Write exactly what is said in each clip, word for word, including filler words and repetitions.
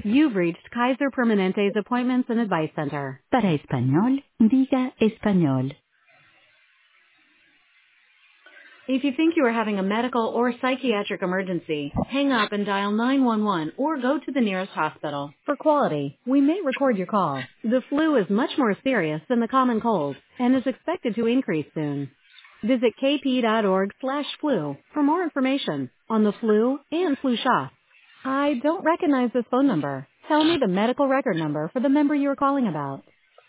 You've reached Kaiser Permanente's Appointments and Advice Center. Para español, diga español. If you think you are having a medical or psychiatric emergency, hang up and dial nine one one or go to the nearest hospital. For quality, we may record your call. The flu is much more serious than the common cold and is expected to increase soon. Visit kp.org slash flu for more information on the flu and flu shots. I don't recognize this phone number. Tell me the medical record number for the member you are calling about.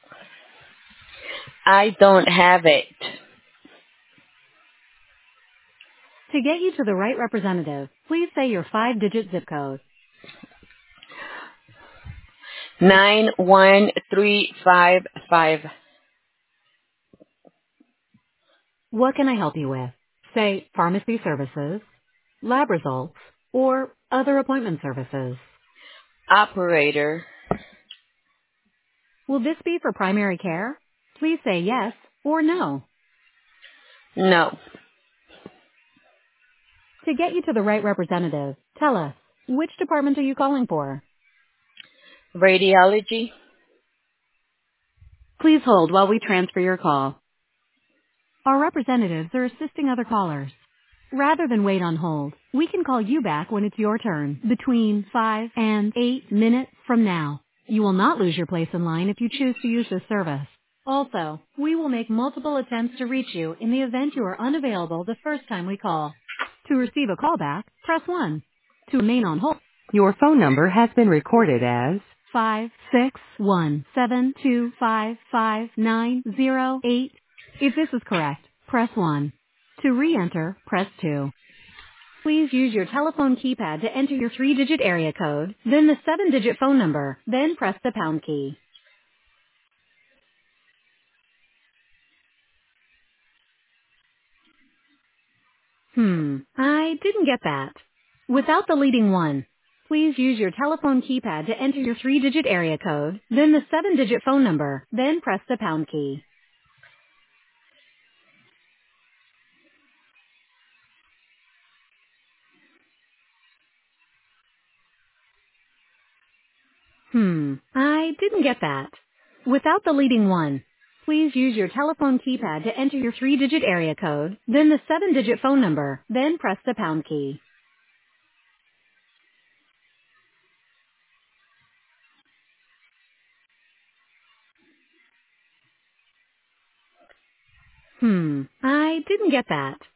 I don't have it. To get you to the right representative, please say your five-digit zip code. nine one three five five. What can I help you with? Say pharmacy services, lab results, or other appointment services. Operator. Will this be for primary care? Please say yes or no. No. To get you to the right representative, tell us, which department are you calling for? Radiology. Please hold while we transfer your call. Our representatives are assisting other callers. Rather than wait on hold, we can call you back when it's your turn, between five and eight minutes from now. You will not lose your place in line if you choose to use this service. Also, we will make multiple attempts to reach you in the event you are unavailable the first time we call. To receive a callback, press one. To remain on hold, your phone number has been recorded as five six one seven two five five nine zero eight. If this is correct, press one. To re-enter, press two. Please use your telephone keypad to enter your three-digit area code, then the seven-digit phone number, then press the pound key. Hmm, I didn't get that. Without the leading one, please use your telephone keypad to enter your three-digit area code, then the seven-digit phone number, then press the pound key. Hmm, I didn't get that. Without the leading one, please use your telephone keypad to enter your three-digit area code, then the seven-digit phone number, then press the pound key. Hmm, I didn't get that.